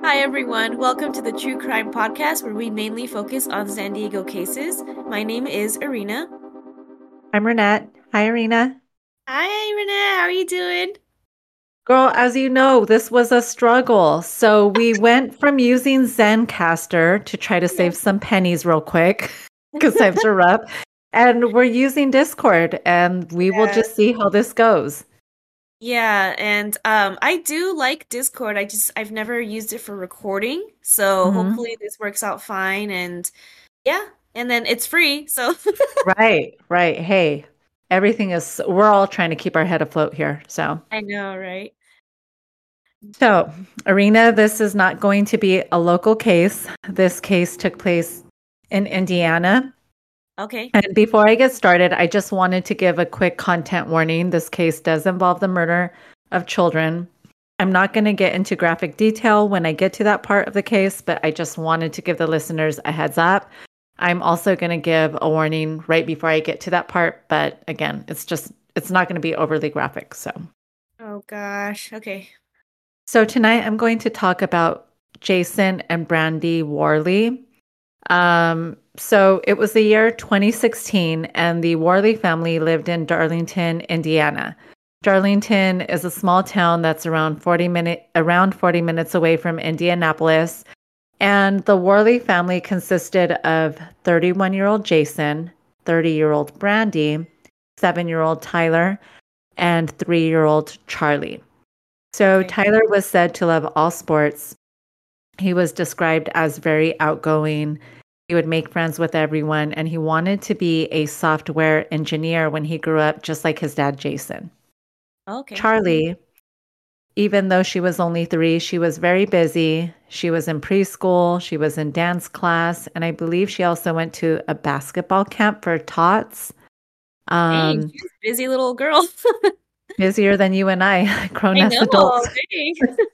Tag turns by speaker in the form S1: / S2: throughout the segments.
S1: Hi, everyone. Welcome to the True Crime Podcast, where we mainly focus on San Diego cases. My name is Arena.
S2: I'm Renette. Hi, Irina.
S1: Hi, Renee. How are you doing?
S2: Girl, as you know, this was a struggle. So we went from using Zencaster to try to
S1: Yeah.
S2: save some pennies real quick because times are rough. And we're using Discord and we will
S1: Yeah.
S2: just see how this goes.
S1: Yeah, and I do like Discord. I've never used it for recording, so
S2: hmm
S1: hopefully this works out fine. And yeah, and then it's free, so
S2: Right, right. Hey, we're all trying to keep our head afloat here.
S1: I know, right?
S2: So, Irina, this is not going to be a local case. This case took place in Indiana.
S1: Okay.
S2: And before I get started, I just wanted to give a quick content warning. This case does involve the murder of children. I'm not going to get into graphic detail when I get to that part of the case, but I just wanted to give the listeners a heads up. I'm also going to give a warning right before I get to that part, but again, it's not going to be overly graphic.
S1: Oh gosh. Okay.
S2: So tonight I'm going to talk about Jason and Brandy Worley. So it was the year 2016, and the Worley family lived in Darlington, Indiana. Darlington is a small town that's around 40 minutes away from Indianapolis. And the Worley family consisted of 31-year-old Jason, 30-year-old Brandy, 7-year-old Tyler, and 3-year-old Charlie. So
S1: Okay.
S2: Tyler was said to love all sports. He was described as very outgoing. He would make friends with everyone, and he wanted to be a software engineer when he grew up, just like his dad, Jason.
S1: Okay.
S2: Charlie, even though she was only 3, she was very busy. She was in preschool, she was in dance class, and I believe she also went to a basketball camp for tots.
S1: Dang,
S2: Um,
S1: she's a busy little girl.
S2: Busier than you and I, grown
S1: I
S2: as
S1: know.
S2: adults.
S1: Dang.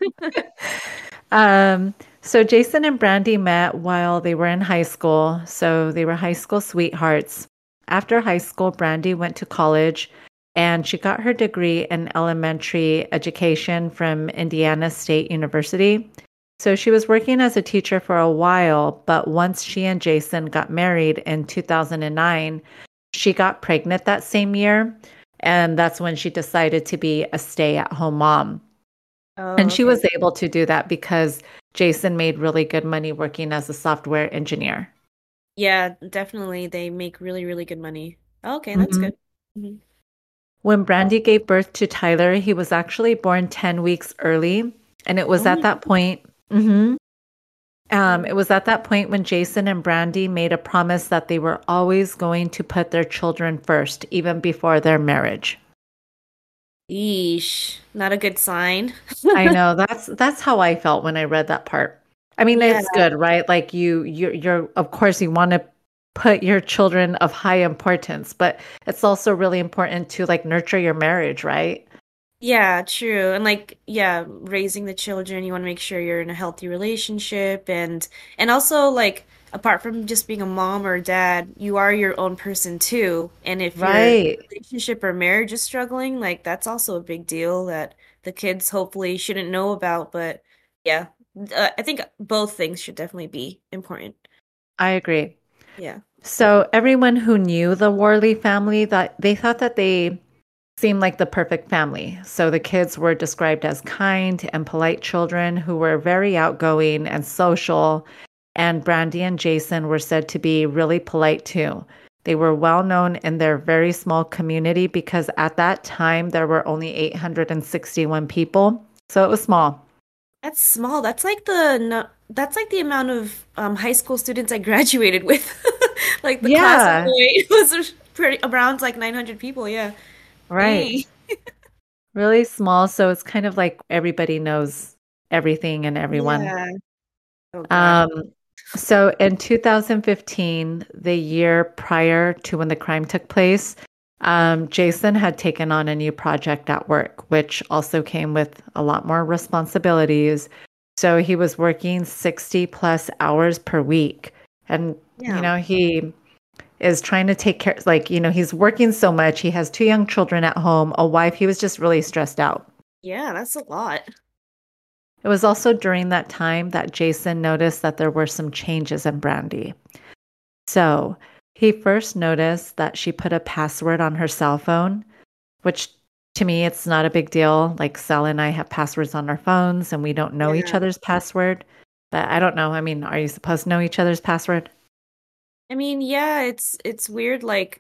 S2: So Jason and Brandy met while they were in high school. So they were high school sweethearts. After high school, Brandy went to college and she got her degree in elementary education from Indiana State University. So she was working as a teacher for a while, but once she and Jason got married in 2009, she got pregnant that same year. And that's when she decided to be a stay at home mom.
S1: Oh,
S2: And she
S1: okay.
S2: was able to do that because Jason made really good money working as a software engineer.
S1: Yeah, definitely. They make really, really good money. Okay, that's
S2: Mhm.
S1: good. Mhm.
S2: When Brandy gave birth to Tyler, he was actually born 10 weeks early. And it was
S1: Oh
S2: at
S1: my
S2: that point, mhm, it
S1: God.
S2: was at that point when Jason and Brandy made a promise that they were always going to put their children first, even before their marriage.
S1: Yeesh. Not a good sign.
S2: I know that's how I felt when I read that part. I mean,
S1: Yeah.
S2: it's good, right? Like you're of course you want to put your children of high importance, but it's also really important to like nurture your marriage, right?
S1: Yeah, true. And like, yeah, raising the children, you want to make sure you're in a healthy relationship and also like apart from just being a mom or a dad, you are your own person too. And if your
S2: Right.
S1: relationship or marriage is struggling, like that's also a big deal that the kids hopefully shouldn't know about, but yeah. I think both things should definitely be important.
S2: I agree.
S1: Yeah.
S2: So everyone who knew the Worley family that they thought that they seemed like the perfect family. So the kids were described as kind and polite children who were very outgoing and social. And Brandy and Jason were said to be really polite too. They were well known in their very small community because at that time there were only 861 people. So it was small.
S1: That's small. That's like the no, that's like the amount of high school students I graduated with. Like the class of
S2: Yeah,
S1: '08 was pretty around like 900 people. Yeah.
S2: right.
S1: Dang.
S2: Really small. So it's kind of like everybody knows everything and everyone.
S1: Yeah. Oh God.
S2: Um, so in 2015, the year prior to when the crime took place, Jason had taken on a new project at work, which also came with a lot more responsibilities. So he was working 60 plus hours per week. And,
S1: Yeah.
S2: he is trying to take care, like, he's working so much. He has 2 young children at home, a wife. He was just really stressed out.
S1: Yeah, that's a lot.
S2: It was also during that time that Jason noticed that there were some changes in Brandy. So he first noticed that she put a password on her cell phone, which to me, it's not a big deal. Like Sel and I have passwords on our phones and we don't know each
S1: Yeah.
S2: other's password. But I don't know. I mean, are you supposed to know each other's password?
S1: I mean, yeah, it's weird. Like,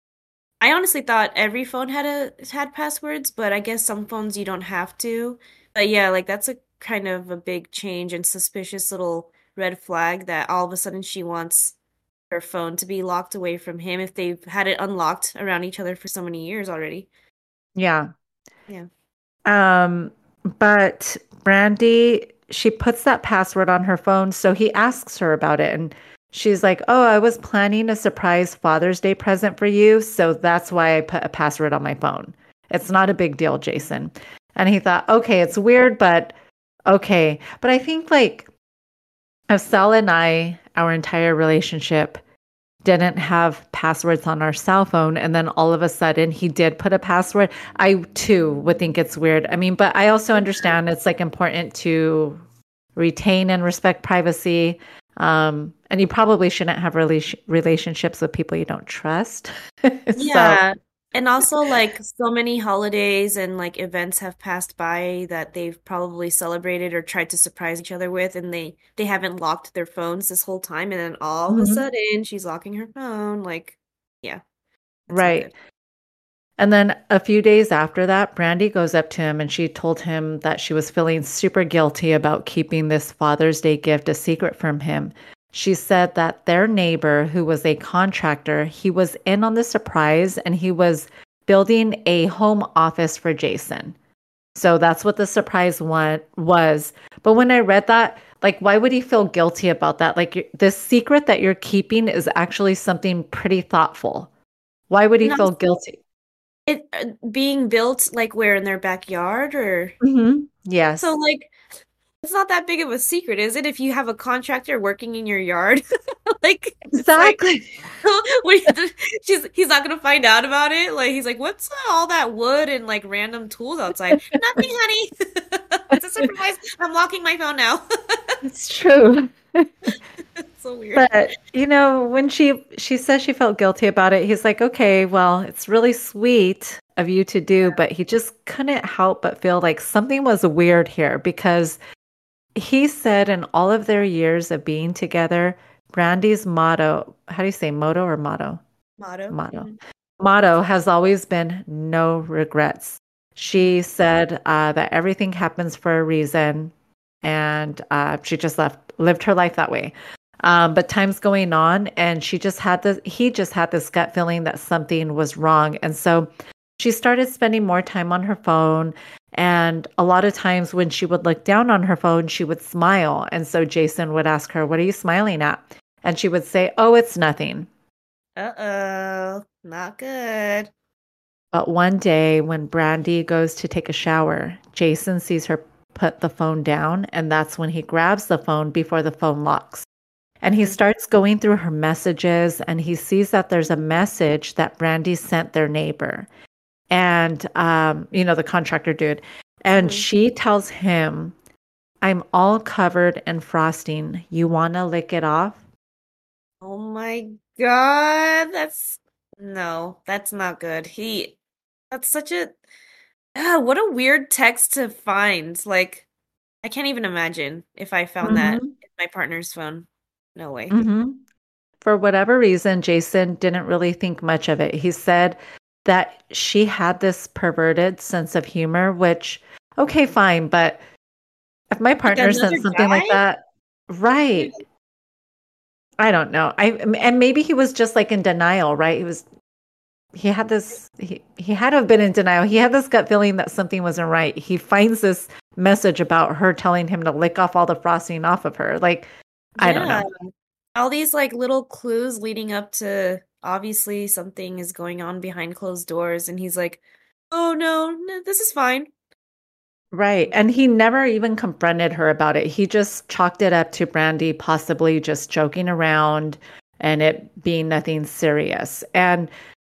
S1: I honestly thought every phone had passwords, but I guess some phones you don't have to. But yeah, like that's a kind of a big change and suspicious little red flag that all of a sudden she wants her phone to be locked away from him if they've had it unlocked around each other for so many years already.
S2: Yeah.
S1: Yeah.
S2: Um, but Brandy, she puts that password on her phone. So he asks her about it. And she's like, "Oh, I was planning a surprise Father's Day present for you. So that's why I put a password on my phone. It's not a big deal, Jason." And he thought, okay, it's weird, but okay. But I think like Sal and I, our entire relationship, didn't have passwords on our cell phone. And then all of a sudden he did put a password. I too would think it's weird. I mean, but I also understand it's like important to retain and respect privacy. And you probably shouldn't have relationships with people you don't trust. So,
S1: Yeah. And also like so many holidays and like events have passed by that they've probably celebrated or tried to surprise each other with and they haven't locked their phones this whole time and then all of a
S2: mhm,
S1: sudden she's locking her phone. Like, yeah, that's not
S2: right.
S1: good.
S2: And then a few days after that, Brandy goes up to him and she told him that she was feeling super guilty about keeping this Father's Day gift a secret from him. She said that their neighbor, who was a contractor, he was in on the surprise and he was building a home office for Jason. So that's what the surprise one was. But when I read that, like, why would he feel guilty about that? Like, this secret that you're keeping is actually something pretty thoughtful. Why would he
S1: And
S2: feel
S1: also
S2: guilty?
S1: it being built like where in their backyard or so
S2: Yes,
S1: like it's not that big of a secret, is it? If you have a contractor working in your yard, like it's like
S2: exactly.
S1: he's not gonna find out about it. Like he's like, what's all that wood and like random tools outside? Nothing, honey. It's a surprise. I'm locking my phone now.
S2: It's true.
S1: It's so weird.
S2: But, when she says she felt guilty about it, he's like, "Okay, well, it's really sweet of you to do," but he just couldn't help but feel like something was weird here because he said in all of their years of being together, Brandy's motto, how do you say motto or motto?
S1: Motto.
S2: Motto. Motto has always been no regrets. She said that everything happens for a reason, and she just lived her life that way. But time's going on, and he just had this gut feeling that something was wrong, and so she started spending more time on her phone. And a lot of times when she would look down on her phone, she would smile. And so Jason would ask her, "What are you smiling at?" And she would say, "Oh, it's nothing."
S1: Uh-oh. Not good.
S2: But one day when Brandy goes to take a shower, Jason sees her put the phone down, and that's when he grabs the phone before the phone locks. And he
S1: Mm.
S2: starts going through her messages, and he sees that there's a message that Brandy sent their neighbor, and the contractor dude. And
S1: Mhm.
S2: she tells him, "I'm all covered in frosting. You wanna lick it off?"
S1: Oh my God. That's no, that's not good. That's such a what a weird text to find. Like, I can't even imagine if I found that
S2: Hmm.
S1: in my partner's phone. No way.
S2: Hmm. For whatever reason, Jason didn't really think much of it. He said that she had this perverted sense of humor, which, okay, fine, but if my
S1: Like
S2: partner
S1: another
S2: sent something like
S1: guy?
S2: that, right? I don't know. And maybe he was just like in denial, right? He had to have been in denial. He had this gut feeling that something wasn't right. He finds this message about her telling him to lick off all the frosting off of her. Like, I don't
S1: Yeah.
S2: know.
S1: All these like little clues leading up to obviously something is going on behind closed doors, and he's like, "Oh no, no, this is fine."
S2: Right. And he never even confronted her about it. He just chalked it up to Brandy possibly just joking around and it being nothing serious. And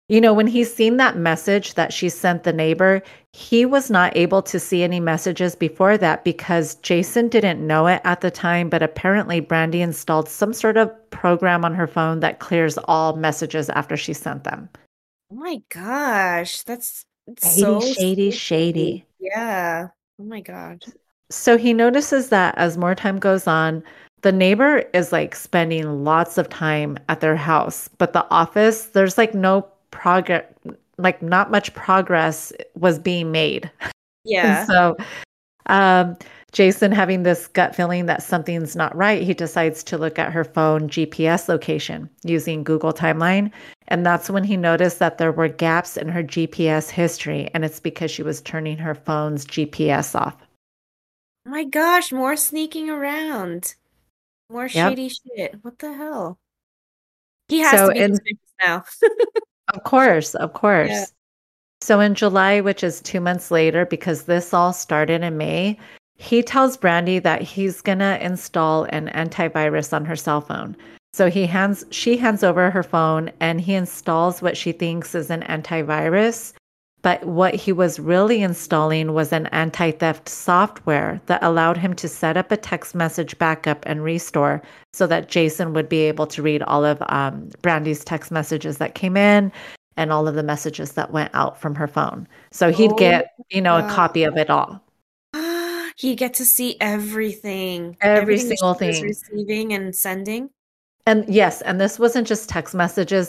S2: When he's seen that message that she sent the neighbor, he was not able to see any messages before that because Jason didn't know it at the time, but apparently Brandy installed some sort of program on her phone that clears all messages after she sent them.
S1: Oh my gosh, that's it's
S2: Shady,
S1: so
S2: shady,
S1: sneaky.
S2: shady.
S1: Yeah. Oh my God.
S2: So he notices that as more time goes on, the neighbor is like spending lots of time at their house, but the office, there's like no progress, like not much progress was being made. And
S1: Yeah.
S2: so um, Jason, having this gut feeling that something's not right, he decides to look at her phone GPS location using Google Timeline. And that's when he noticed that there were gaps in her GPS history. And it's because she was turning her phone's GPS off.
S1: Oh my gosh, more sneaking around. More
S2: Yep.
S1: shady shit. What the hell? He has
S2: So,
S1: to be
S2: and
S1: suspicious now.
S2: of course, of
S1: Yeah.
S2: course. So in July, which is 2 months later, because this all started in May, he tells Brandy that he's gonna install an antivirus on her cell phone. So she hands over her phone and he installs what she thinks is an antivirus. But what he was really installing was an anti-theft software that allowed him to set up a text message backup and restore so that Jason would be able to read all of Brandy's text messages that came in and all of the messages that went out from her phone. So he'd
S1: Oh
S2: get, a
S1: my
S2: copy of it all.
S1: God. He get to see everything.
S2: Every
S1: Everything that
S2: single
S1: she was
S2: thing.
S1: receiving and sending.
S2: And yes, and this wasn't just text messages.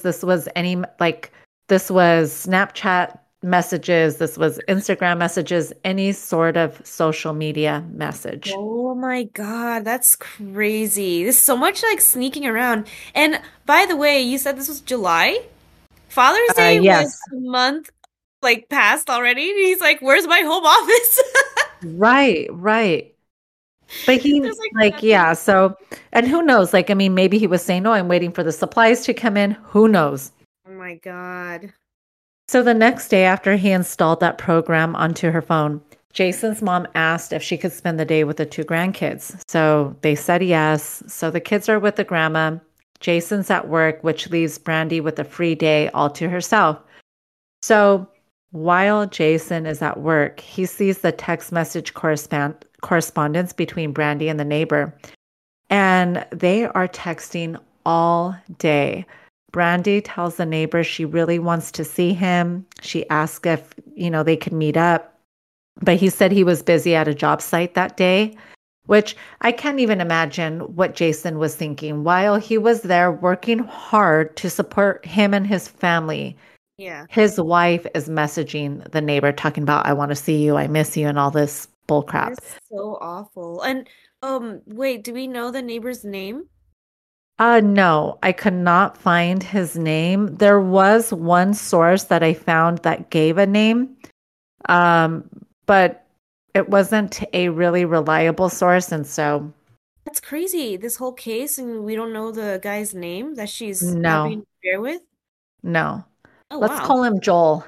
S2: This was Snapchat messages, this was Instagram messages, any sort of social media message.
S1: Oh my God, that's crazy. There's so much like sneaking around. And by the way, you said this was July? Father's Day was
S2: Yes,
S1: a month like passed already. And he's like, "Where's my home office?"
S2: right, right. But he,
S1: There's like
S2: like,
S1: nothing.
S2: yeah, so, and who knows? Like, I mean, maybe he was saying, oh, I'm waiting for the supplies to come in. Who knows?
S1: Oh my God.
S2: So the next day after he installed that program onto her phone, Jason's mom asked if she could spend the day with the two grandkids. So they said yes. So the kids are with the grandma. Jason's at work, which leaves Brandy with a free day all to herself. So while Jason is at work, he sees the text message correspondence between Brandy and the neighbor, and they are texting all day. Brandy tells the neighbor she really wants to see him. She asks if, they could meet up, but he said he was busy at a job site that day, which I can't even imagine what Jason was thinking while he was there working hard to support him and his family.
S1: Yeah.
S2: His wife is messaging the neighbor talking about, I want to see you, I miss you, and all this bull
S1: That
S2: crap.
S1: is so awful. And wait, do we know the neighbor's name?
S2: No, I could not find his name. There was one source that I found that gave a name, um, but it wasn't a really reliable source. And so,
S1: That's crazy. This whole case, and we don't know the guy's name that she's having
S2: no,
S1: an affair with.
S2: no.
S1: Oh
S2: Let's
S1: wow.
S2: call him Joel.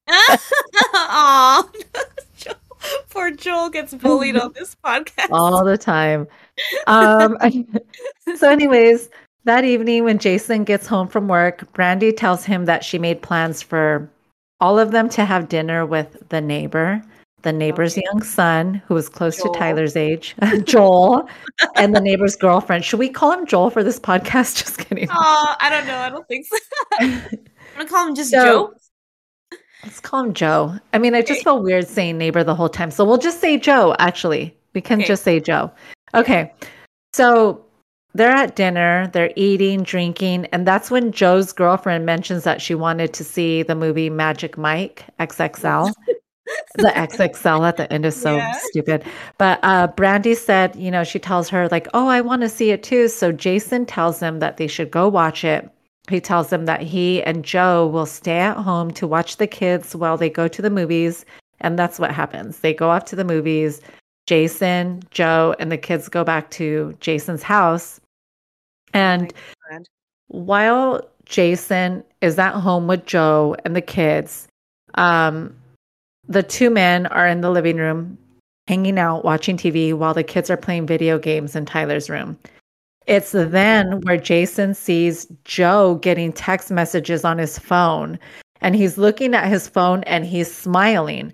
S1: Aw. Joel- Poor Joel gets bullied on this podcast.
S2: All the time. Um, so, anyways, that evening when Jason gets home from work, Brandy tells him that she made plans for all of them to have dinner with the neighbor's
S1: Okay,
S2: young son, who was close to
S1: Joel.
S2: Tyler's age, Joel, and the neighbor's girlfriend. Should we call him Joel for this podcast? Just kidding.
S1: Oh, I don't know. I don't think so. I'm gonna call him just
S2: So
S1: Joe.
S2: let's call him Joe. I mean, I just
S1: Okay.
S2: felt weird saying neighbor the whole time. So we'll just say Joe, actually. We can
S1: Okay.
S2: just say Joe.
S1: Yeah.
S2: Okay. So they're at dinner, they're eating, drinking, and that's when Joe's girlfriend mentions that she wanted to see the movie Magic Mike XXL. The XXL at the end is so
S1: Yeah.
S2: stupid. But Brandy said, she tells her, like, oh, I want to see it too. So Jason tells them that they should go watch it. He tells them that he and Joe will stay at home to watch the kids while they go to the movies. And that's what happens. They go off to the movies. Jason, Joe, and the kids go back to Jason's house.
S1: Oh my
S2: And
S1: God.
S2: while Jason is at home with Joe and the kids, um, the two men are in the living room hanging out, watching TV while the kids are playing video games in Tyler's room. It's then where Jason sees Joe getting text messages on his phone. and he's looking at his phone and he's smiling.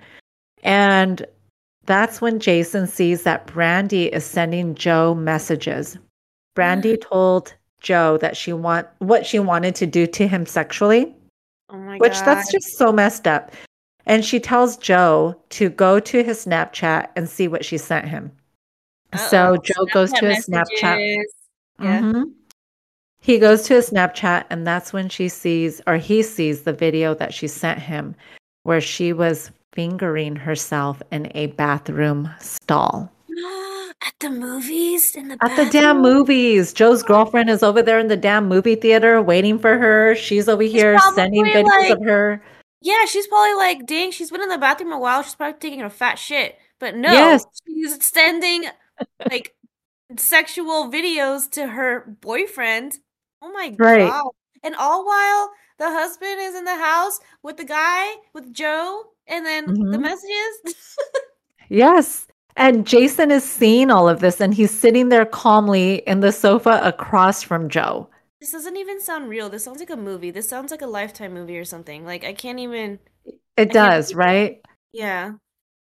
S2: And that's when Jason sees that Brandy is sending Joe messages. Brandy told Joe that what she wanted to do to him sexually,
S1: Oh my
S2: which
S1: God.
S2: that's just so messed up. And she tells Joe to go to his Snapchat and see what she sent him.
S1: Uh-oh.
S2: So Joe goes
S1: Snapchat
S2: to his Snapchat.
S1: messages. Yeah.
S2: hmm He goes to his Snapchat, and that's when he sees the video that she sent him where she was fingering herself in a bathroom stall.
S1: At the movies, in the
S2: At the damn
S1: bathroom.
S2: movies. Joe's girlfriend is over there in the damn movie theater waiting for her. She's over
S1: She's
S2: here sending
S1: probably
S2: videos
S1: like,
S2: of her.
S1: yeah, she's probably like, dang, she's been in the bathroom a while. She's probably taking a fat shit. But
S2: Yes,
S1: no, she's sending like sexual videos to her boyfriend. Oh my
S2: right.
S1: God. And all while the husband is in the house with the guy, with Joe, and then the
S2: hmm
S1: messages.
S2: Yes. And Jason is seeing all of this and he's sitting there calmly in the sofa across from Joe.
S1: This doesn't even sound real. This sounds like a movie. This sounds like a Lifetime movie or something. Like
S2: It
S1: I can't
S2: does,
S1: believe it.
S2: right?
S1: Yeah.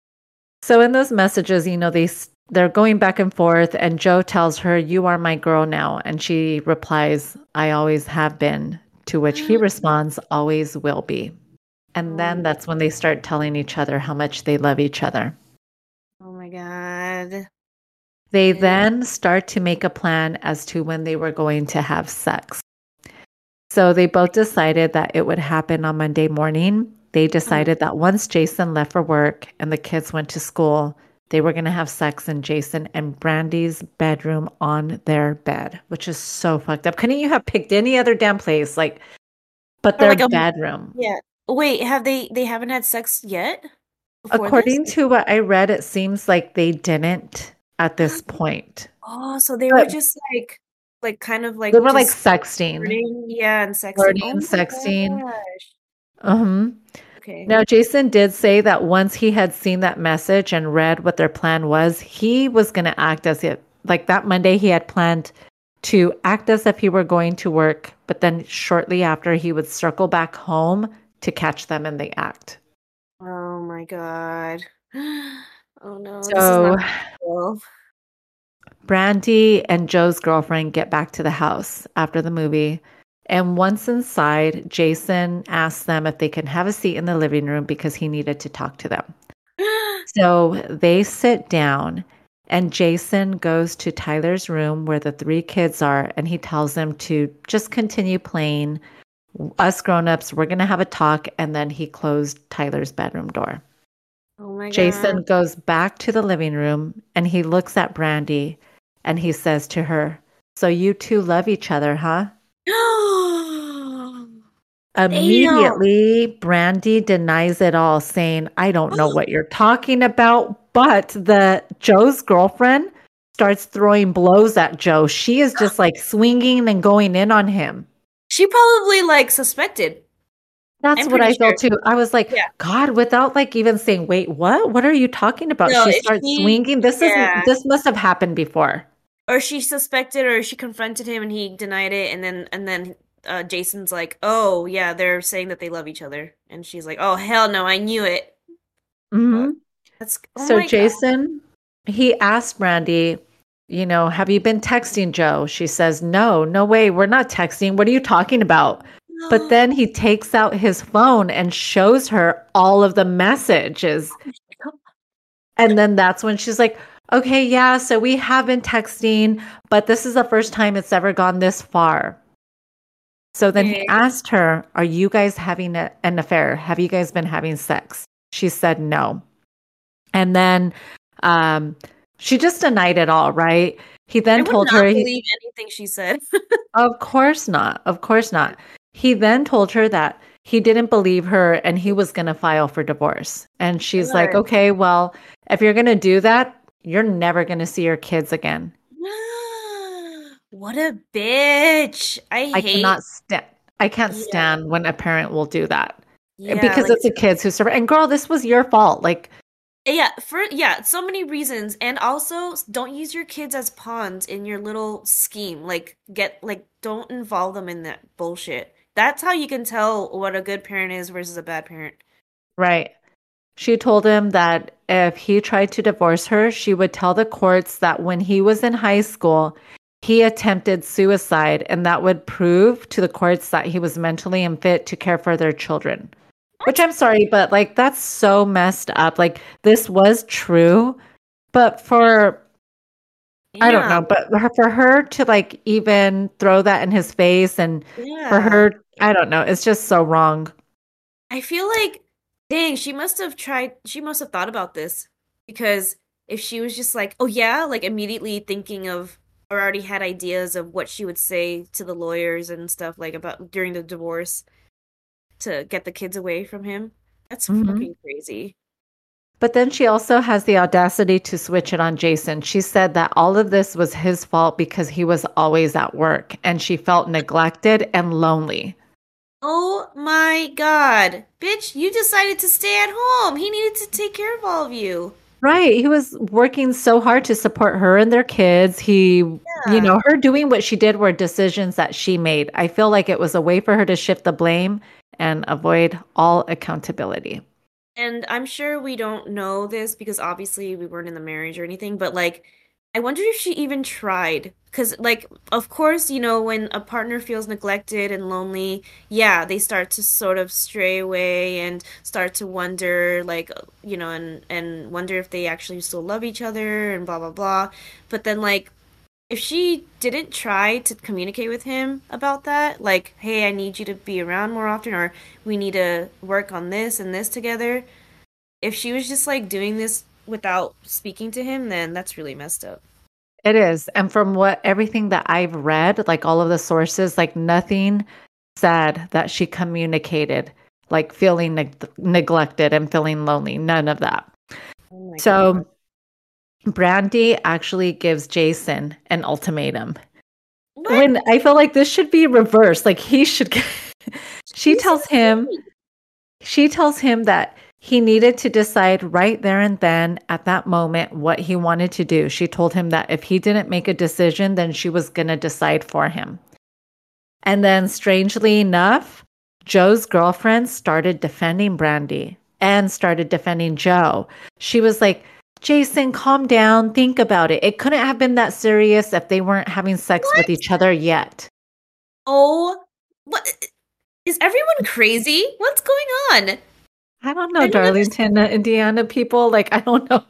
S2: So in those messages, they're going back and forth and Joe tells her, "You are my girl now." And she replies, "I always have been." To which he responds, "Always will be." And
S1: Oh,
S2: then that's when they start telling each other how much they love each other.
S1: oh my God.
S2: They
S1: Yeah.
S2: then start to make a plan as to when they were going to have sex. So they both decided that it would happen on Monday morning. They
S1: Mhm.
S2: decided that once Jason left for work and the kids went to school, they were going to have sex in Jason and Brandy's bedroom on their bed, which is so fucked up. Couldn't you have picked any other damn place, like, but
S1: Or
S2: their
S1: like
S2: bedroom?
S1: yeah. Wait, have they haven't had sex yet before this?
S2: According to what I read, it seems like they didn't at this point.
S1: Oh, so they were
S2: But
S1: just like kind of
S2: they
S1: like
S2: were like
S1: just
S2: sexting,
S1: flirting, yeah, and sexting.
S2: flirting,
S1: Oh my
S2: sexting.
S1: gosh.
S2: Uh-huh.
S1: Okay.
S2: Now, Jason did say that once he had seen that message and read what their plan was, he was going to act as if, like that Monday, he had planned to act as if he were going to work, but then shortly after, he would circle back home to catch them in the act.
S1: Oh my God. Oh no, this is not
S2: So,
S1: cool.
S2: Brandy and Joe's girlfriend get back to the house after the movie. And once inside, Jason asks them if they can have a seat in the living room because he needed to talk to them. So they sit down, and Jason goes to Tyler's room where the three kids are, and he tells them to just continue playing. Us grown-ups, we're going to have a talk. And then he closed Tyler's bedroom door.
S1: Oh my God.
S2: Jason goes back to the living room and he looks at Brandy and he says to her, "So you two love each other, huh?"
S1: Damn.
S2: Immediately, Brandy denies it all, saying, "I don't know what you're talking about." But the Joe's girlfriend starts throwing blows at Joe. She is just like swinging and going in on him.
S1: She probably like suspected.
S2: That's
S1: I'm
S2: what
S1: pretty
S2: I
S1: sure.
S2: felt too. I was like,
S1: Yeah.
S2: God, without like even saying, "Wait, what? What are you talking about?"
S1: No,
S2: She
S1: if
S2: starts
S1: she,
S2: swinging.
S1: yeah.
S2: This must have happened before.
S1: Or she suspected or she confronted him and he denied it and then Jason's like, "Oh, yeah, they're saying that they love each other." And she's like, "Oh, hell no, I knew it."
S2: hmm
S1: Fuck. That's oh
S2: So
S1: my God.
S2: Jason, he asked Brandy, "Have you been texting Joe?" She says, "No, no way. We're not texting. What are you talking about?" But then he takes out his phone and shows her all of the messages. And then that's when she's like, "Okay, yeah, so we have been texting, but this is the first time it's ever gone this far." So then he
S1: Okay.
S2: asked her, "Are you guys having an affair? Have you guys been having sex?" She said no. And then um, she just denied it all, right? He
S1: I
S2: then
S1: would
S2: told her,
S1: not believe anything she said.
S2: of course not. Of course not. He then told her that he didn't believe her and he was going to file for divorce. And she's like,
S1: Good.
S2: "Okay, well, if you're going to do that, you're never going to see your kids again."
S1: What a bitch.
S2: I cannot stand I can't
S1: Yeah.
S2: stand when a parent will do that.
S1: Yeah,
S2: Because
S1: like
S2: it's the kids who suffer. And girl, this was your fault. Like,
S1: yeah, so many reasons. And also don't use your kids as pawns in your little scheme. Like don't involve them in that bullshit. that's how you can tell what a good parent is versus a bad parent.
S2: Right. She told him that if he tried to divorce her, she would tell the courts that when he was in high school, he attempted suicide, and that would prove to the courts that he was mentally unfit to care for their children. Which I'm sorry, but like that's so messed up. Like this was true, but for I don't
S1: Yeah,
S2: know, but for her to like even throw that in his face and for
S1: yeah.
S2: her, I don't know, it's just so wrong.
S1: I feel like, dang, she must have thought about this because if she was just like, oh yeah, like immediately thinking of or already had ideas of what she would say to the lawyers and stuff like about during the divorce to get the kids away from him. That's
S2: Mhm.
S1: fucking crazy.
S2: But then she also has the audacity to switch it on Jason. She said that all of this was his fault because he was always at work and she felt neglected and lonely.
S1: Oh my God. Bitch, you decided to stay at home. He needed to take care of all of you.
S2: Right. He was working so hard to support her and their kids.
S1: Yeah.
S2: Her doing what she did were decisions that she made. I feel like it was a way for her to shift the blame and avoid all accountability.
S1: And I'm sure we don't know this because obviously we weren't in the marriage or anything, but like, I wonder if she even tried. Because, like, of course, when a partner feels neglected and lonely, yeah, they start to sort of stray away and start to wonder, like, and wonder if they actually still love each other and blah, blah, blah. But then, like, if she didn't try to communicate with him about that, like, hey, I need you to be around more often, or we need to work on this and this together, if she was just like doing this without speaking to him, then that's really messed up.
S2: It is. And from what everything that I've read, like all of the sources, like nothing said that she communicated like feeling neglected and feeling lonely. None of that.
S1: Oh my God.
S2: So Brandy actually gives Jason an ultimatum.
S1: What?
S2: When I feel like this should be reversed, like he should she
S1: She's
S2: tells him
S1: insane.
S2: she tells him that he needed to decide right there and then at that moment what he wanted to do. She told him that if he didn't make a decision, then she was going to decide for him. And then, strangely enough, Joe's girlfriend started defending Brandy and started defending Joe. She was like, Jason, calm down. Think about it. It couldn't have been that serious if they weren't having sex with
S1: What?
S2: each other yet.
S1: Oh, what? Is everyone crazy? What's going on?
S2: I don't know,
S1: I don't
S2: Darlington, Indiana people. Like, I don't know.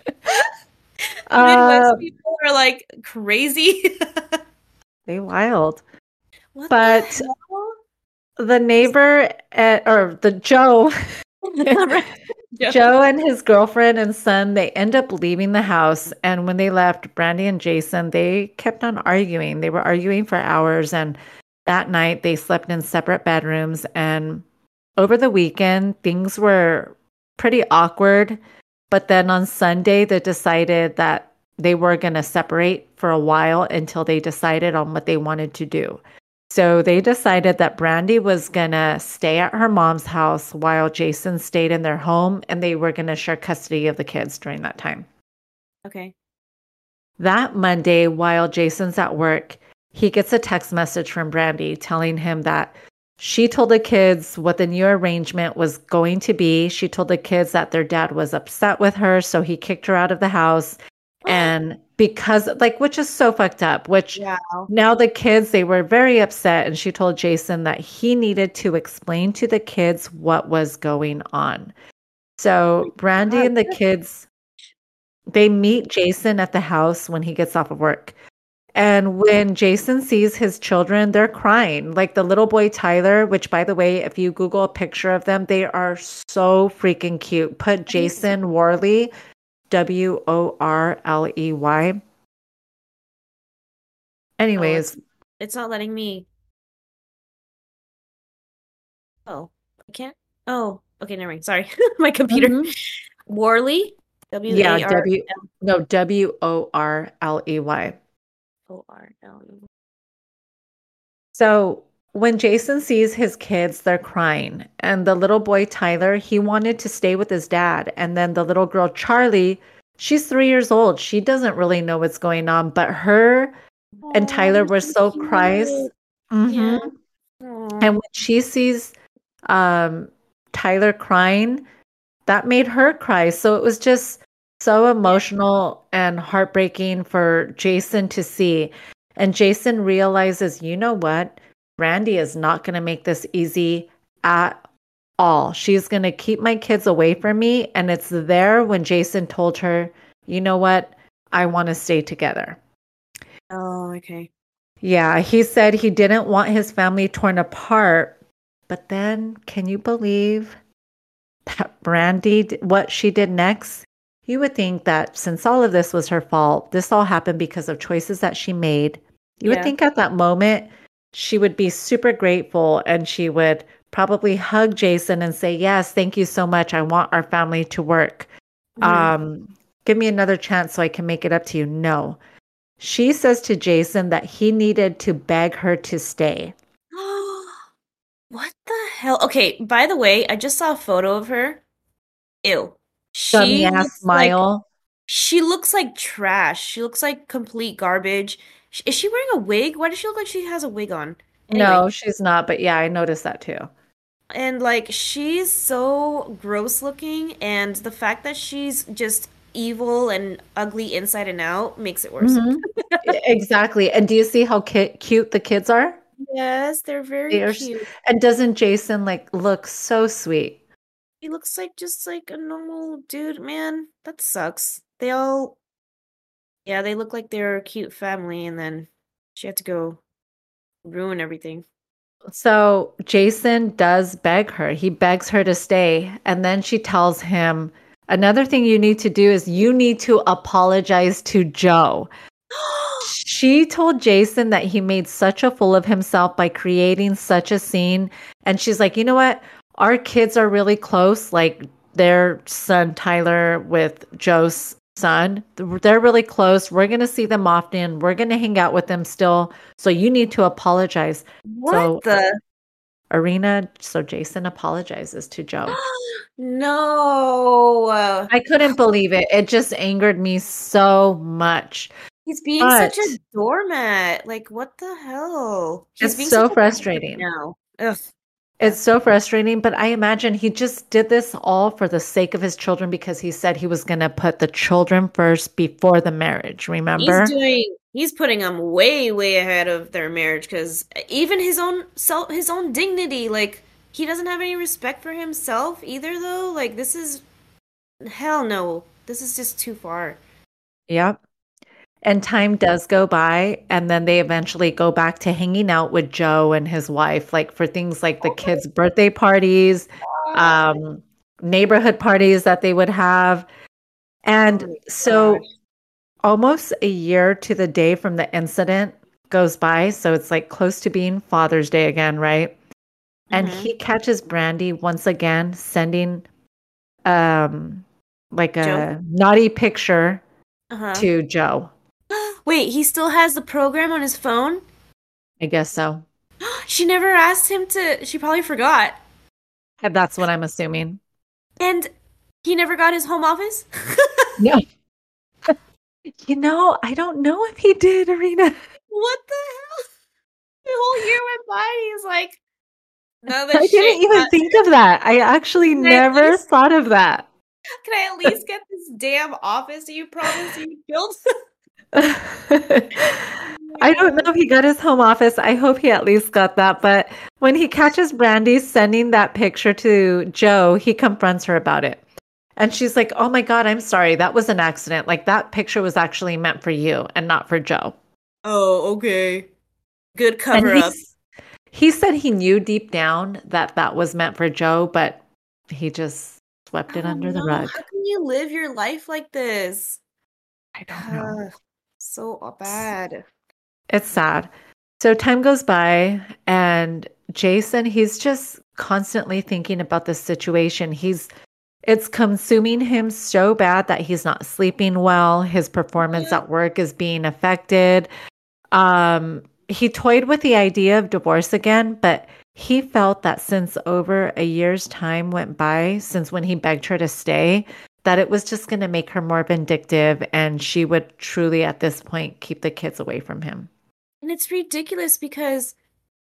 S1: Midwest
S2: Uh,
S1: people are like crazy.
S2: they wild.
S1: What the
S2: But
S1: hell?
S2: the neighbor or the Joe,
S1: Right. Yeah.
S2: Joe and his girlfriend and son, they end up leaving the house. And when they left, Brandy and Jason, they kept on arguing. They were arguing for hours. And that night, they slept in separate bedrooms. And over the weekend, things were pretty awkward. But then on Sunday, they decided that they were going to separate for a while until they decided on what they wanted to do. So they decided that Brandy was going to stay at her mom's house while Jason stayed in their home, and they were going to share custody of the kids during that time.
S1: Okay.
S2: That Monday, while Jason's at work, he gets a text message from Brandy telling him that she told the kids what the new arrangement was going to be. She told the kids that their dad was upset with her, so he kicked her out of the house. And because, like, which is so fucked up, which
S1: Yeah.
S2: now the kids, they were very upset. And she told Jason that he needed to explain to the kids what was going on.
S1: Oh my
S2: So Brandy
S1: God.
S2: and the kids, they meet Jason at the house when he gets off of work. And when Jason sees his children, they're crying. Like the little boy Tyler, which by the way, if you Google a picture of them, they are so freaking cute. Put
S1: Have you seen?
S2: Jason Worley, Worley.
S1: Oh,
S2: Anyways,
S1: it's not letting me. Oh, I can't. Oh, okay, never mind. Sorry. My computer.
S2: mhm.
S1: Worley.
S2: Yeah, Worley.
S1: Worley.
S2: So when Jason sees his kids, they're crying. And the little boy, Tyler, he wanted to stay with his dad. And then the little girl, Charlie, she's 3 years old. She doesn't really know what's going on, but her and
S1: Oh,
S2: Tyler
S1: they're
S2: were
S1: so
S2: so cries.
S1: cute.
S2: hmm
S1: Yeah.
S2: And when she sees um, Tyler crying, that made her cry. So it was just so
S1: Yeah.
S2: emotional and heartbreaking for Jason to see. And Jason realizes, you know what? Randy is not going to make this easy at all. She's going to keep my kids away from me. And it's there when Jason told her, you know what? I want to stay together.
S1: Oh, okay.
S2: Yeah, he said he didn't want his family torn apart. But then, can you believe that what she did next? You would think that since all of this was her fault, this all happened because of choices that she made. You would
S1: Yeah.
S2: think at that moment she would be super grateful and she would probably hug Jason and say, "Yes, thank you so much. I want our family to work.
S1: Hmm.
S2: Um, Give me another chance so I can make it up to you." No. She says to Jason that he needed to beg her to stay.
S1: What the hell? Okay, by the way, I just saw a photo of her. Ew.
S2: Dummy
S1: She
S2: ass
S1: looks like
S2: smile.
S1: she looks like trash. She looks like complete garbage. Is she wearing a wig? Why does she look like she has a wig on? Anyway,
S2: No, she's not, but yeah, I noticed that too.
S1: and like she's so gross looking, and the fact that she's just evil and ugly inside and out makes it worse.
S2: Mhm. Exactly. And do you see how cute the kids are?
S1: Yes, they're very
S2: They are,
S1: cute.
S2: and doesn't Jason like look so sweet?
S1: He looks like just like a normal dude, man. That sucks. They all, yeah, they look like they're a cute family, and then she had to go ruin everything.
S2: So Jason does beg her. He begs her to stay. And then she tells him, another thing you need to do is you need to apologize to Joe. She told Jason that he made such a fool of himself by creating such a scene. And she's like, you know what? Our kids are really close. Like their son, Tyler, with Joe's son, they're really close. We're going to see them often. We're going to hang out with them still. So you need to apologize.
S1: What
S2: So,
S1: the?
S2: So Jason apologizes to Joe.
S1: No.
S2: I couldn't believe it. It just angered me so much.
S1: He's being such
S2: But
S1: a doormat. Like, what the hell? He's
S2: it's
S1: being such
S2: so
S1: a dick
S2: frustrating.
S1: now. Ugh. Yeah.
S2: It's so frustrating, but I imagine he just did this all for the sake of his children because he said he was going to put the children first before the marriage, remember?
S1: He's putting them way, way ahead of their marriage because even his own self, his own dignity, like, he doesn't have any respect for himself either, though. Like, this is, hell no. This is just too far.
S2: Yep. And time does go by, and then they eventually go back to hanging out with Joe and his wife, like for things like the
S1: Oh
S2: kids' birthday parties,
S1: my God.
S2: um, neighborhood parties that they would have.
S1: Oh
S2: And
S1: my
S2: so
S1: gosh.
S2: almost a year to the day from the incident goes by. So it's like close to being Father's Day again, right? And
S1: Mm-hmm.
S2: he catches Brandy once again sending um like
S1: Joe?
S2: a naughty picture
S1: Uh-huh.
S2: to Joe.
S1: Wait, he still has the program on his phone?
S2: I guess so.
S1: She never asked him to, she probably forgot.
S2: And that's what I'm assuming.
S1: And he never got his home office?
S2: No. I don't know if he did, Arena.
S1: What the hell? The whole year went by and he's like, another
S2: I
S1: shit.
S2: didn't even think of that. I actually
S1: Can I at
S2: never
S1: least
S2: thought of that.
S1: can I at least get this damn office that you promised you built? Oh my
S2: I don't know
S1: God.
S2: if he got his home office. I hope he at least got that. But when he catches Brandy sending that picture to Joe, he confronts her about it. And she's like, "Oh my God, I'm sorry. That was an accident. Like that picture was actually meant for you and not for Joe."
S1: Oh, okay. Good
S2: And
S1: cover up.
S2: he said he knew deep down that that was meant for Joe, but he just swept it
S1: Oh
S2: under the
S1: no,
S2: rug.
S1: how can you live your life like this?
S2: I don't know.
S1: So bad.
S2: It's sad. So time goes by, and Jason, he's just constantly thinking about the situation. It's consuming him so bad that he's not sleeping well. His performance
S1: Yeah.
S2: at work is being affected. He toyed with the idea of divorce again, but he felt that since over a year's time went by since when he begged her to stay, that it was just going to make her more vindictive and she would truly at this point keep the kids away from him.
S1: And it's ridiculous because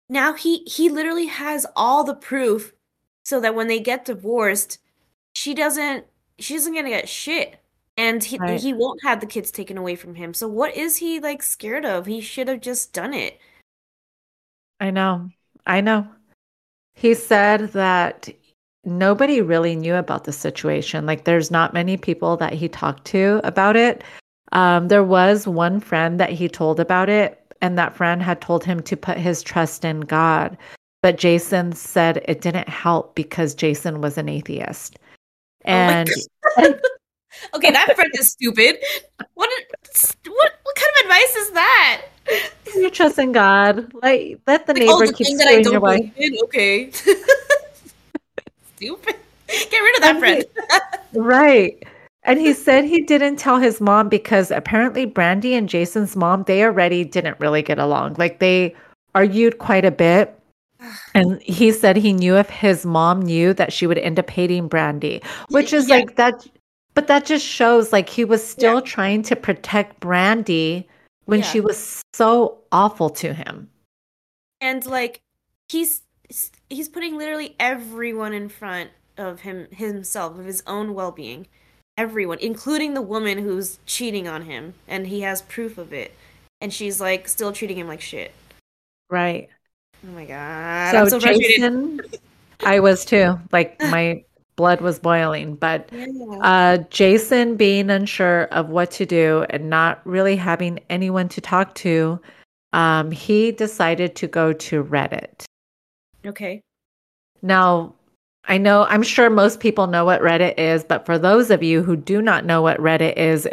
S1: now he literally has all the proof so that when they get divorced, she doesn't she isn't gonna get shit. And
S2: Right.
S1: he won't have the kids taken away from him. So what is he like scared of? He should have just done it.
S2: I know. I know. He said that nobody really knew about the situation. Like, there's not many people that he talked to about it. There was one friend that he told about it, and that friend had told him to put his trust in God. But Jason said it didn't help because Jason was an atheist.
S1: Oh my
S2: And
S1: God. Okay, that friend is stupid. What what kind of advice is that?
S2: you trust in God. Like, let the
S1: Like, oh,
S2: neighbor
S1: the
S2: keep
S1: thing that I
S2: screwing your
S1: don't
S2: wife.
S1: believe in? Okay. Stupid. Get rid of that
S2: And
S1: friend.
S2: right. And he said he didn't tell his mom because apparently Brandy and Jason's mom, they already didn't really get along. Like, they argued quite a bit. And he said he knew if his mom knew that she would end up hating Brandy, which is
S1: Yeah,
S2: like that. But that just shows like he was
S1: yeah,
S2: still trying to protect Brandy when she
S1: yeah.
S2: was so awful to him.
S1: And like he's he's putting literally everyone in front of himself, of his own well-being. Everyone, including the woman who's cheating on him, and he has proof of it. And she's like still treating him like shit.
S2: Right.
S1: Oh my God. I'm
S2: So
S1: so frustrated.
S2: Jason, I was too. Like my blood was boiling, but
S1: Yeah.
S2: Jason being unsure of what to do and not really having anyone to talk to, he decided to go to Reddit.
S1: Okay.
S2: Now, I'm sure most people know what Reddit is, but for those of you who do not know what Reddit is,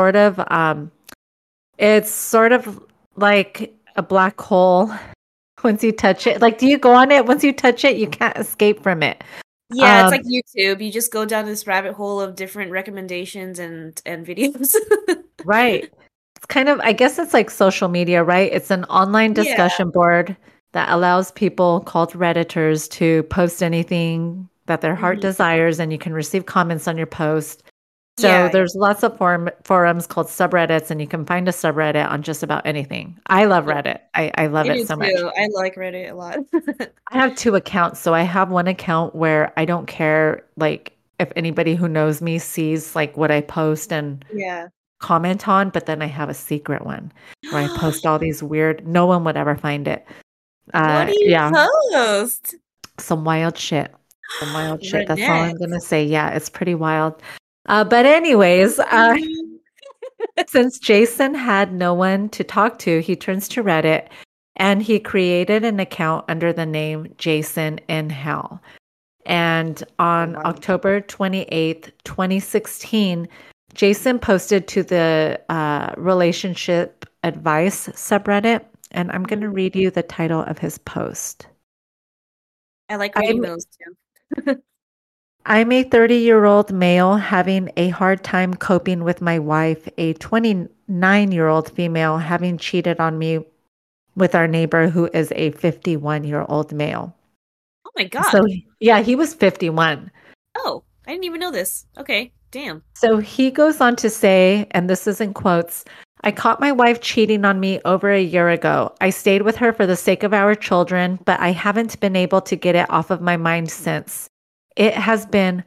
S2: it's sort of like a black hole once you touch it. Like, do you go on it? Once you touch it, you can't escape from it.
S1: Yeah, it's
S2: Um,
S1: like YouTube. You just go down this rabbit hole of different recommendations and videos.
S2: right. It's kind of, I guess it's like social media, right? It's an online
S1: Yeah.
S2: discussion board that allows people called Redditors to post anything that their heart
S1: Mhm.
S2: desires, and you can receive comments on your post. So
S1: Yeah, yeah.
S2: there's lots of forums called subreddits, and you can find a subreddit on just about anything. I love
S1: Yeah.
S2: Reddit. I love
S1: I
S2: it
S1: do
S2: so much.
S1: too. I like Reddit a lot.
S2: I have two accounts. So I have one account where I don't care, like, if anybody who knows me sees like what I post and
S1: Yeah.
S2: comment on, but then I have a secret one where I post all these weird, no one would ever find it.
S1: What do you
S2: Yeah,
S1: post?
S2: some wild shit. Some wild shit. That's all I'm
S1: Renette.
S2: gonna say. Yeah, it's pretty wild. But anyways, since Jason had no one to talk to, he turns to Reddit and he created an account under the name Jason in Hell. And
S1: Oh,
S2: on
S1: wow.
S2: October 28th, 2016, Jason posted to the relationship advice subreddit. And I'm going to
S1: Mhm.
S2: read you the title of his post.
S1: I like reading
S2: I'm,
S1: those too.
S2: I'm a 30-year-old male having a hard time coping with my wife, a 29-year-old female having cheated on me with our neighbor who is a 51-year-old male.
S1: Oh my
S2: So,
S1: God.
S2: yeah, he was 51.
S1: Oh, I didn't even know this. Okay, damn.
S2: So he goes on to say, and this is in quotes, I caught my wife cheating on me over a year ago. I stayed with her for the sake of our children, but I haven't been able to get it off of my mind since. It has been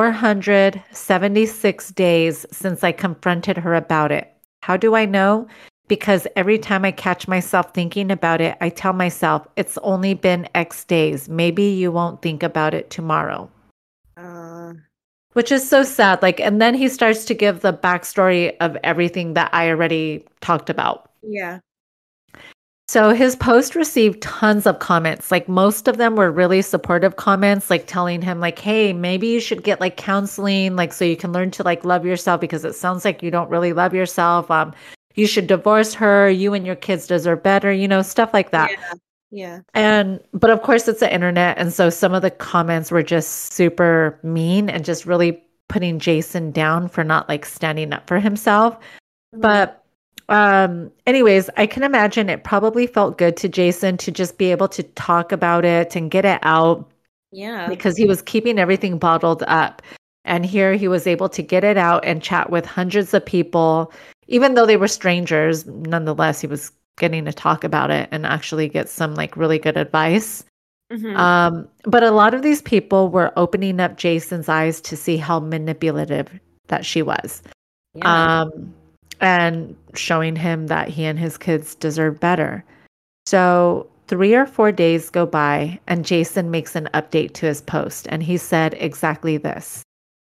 S2: 476 days since I confronted her about it. How do I know? Because every time I catch myself thinking about it, I tell myself, it's only been X days. Maybe you won't think about it tomorrow.
S1: Uh,
S2: Which is so sad. Like, and then he starts to give the backstory of everything that I already talked about.
S1: yeah.
S2: So his post received tons of comments. Like most of them were really supportive comments, like telling him, like, hey, maybe you should get like counseling, like so you can learn to like love yourself because it sounds like you don't really love yourself. You should divorce her, you and your kids deserve better, stuff like that.
S1: Yeah. Yeah.
S2: But of course it's the internet. And so some of the comments were just super mean and just really putting Jason down for not like standing up for himself.
S1: Mhm.
S2: But anyways, I can imagine it probably felt good to Jason to just be able to talk about it and get it out
S1: Yeah.
S2: because he was keeping everything bottled up. And here he was able to get it out and chat with hundreds of people, even though they were strangers. Nonetheless, he was getting to talk about it and actually get some like really good advice.
S1: Mm-hmm.
S2: But a lot of these people were opening up Jason's eyes to see how manipulative that she was,
S1: Yeah.
S2: um, and showing him that he and his kids deserve better. So 3 or 4 days go by, and Jason makes an update to his post, and he said exactly this.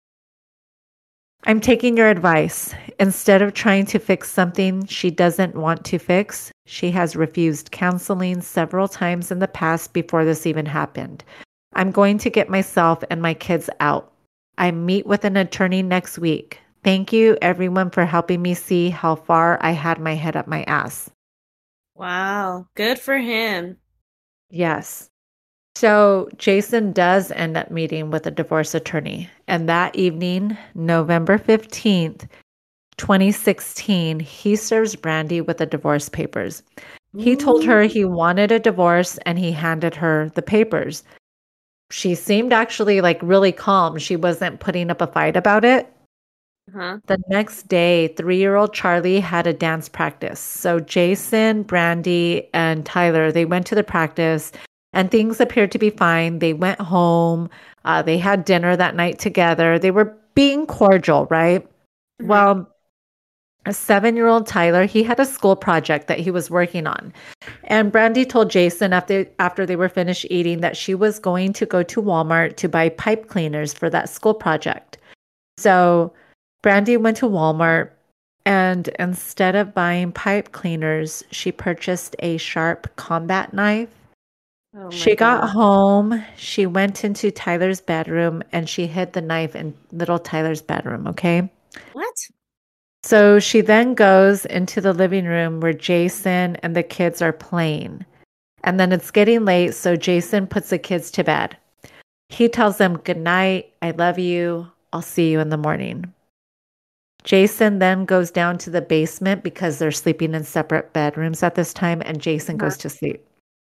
S2: I'm taking your advice. Instead of trying to fix something she doesn't want to fix, she has refused counseling several times in the past before this even happened. I'm going to get myself and my kids out. I meet with an attorney next week. Thank you, everyone, for helping me see how far I had my head up my ass.
S1: Wow. Good for him.
S2: Yes. So Jason does end up meeting with a divorce attorney. And that evening, November 15th, 2016, he serves Brandy with the divorce papers. He told her
S1: Ooh.
S2: he wanted a divorce and he handed her the papers. She seemed actually like really calm. She wasn't putting up a fight about it.
S1: Huh?
S2: The next day, 3-year-old Charlie had a dance practice. So Jason, Brandy, and Tyler, they went to the practice and things appeared to be fine. They went home. They had dinner that night together. They were being cordial, right?
S1: Mm-hmm.
S2: Well, a 7-year-old Tyler, he had a school project that he was working on. And Brandy told Jason after they were finished eating that she was going to go to Walmart to buy pipe cleaners for that school project. So Brandy went to Walmart and instead of buying pipe cleaners, she purchased a sharp combat knife.
S1: Oh my
S2: She got
S1: God.
S2: home, she went into Tyler's bedroom and she hid the knife in little Tyler's bedroom, okay?
S1: What?
S2: So she then goes into the living room where Jason and the kids are playing. And then it's getting late, so Jason puts the kids to bed. He tells them, "Good night, I love you, I'll see you in the morning." Jason then goes down to the basement because they're sleeping in separate bedrooms at this time, and Jason
S1: Uh-huh.
S2: goes to sleep.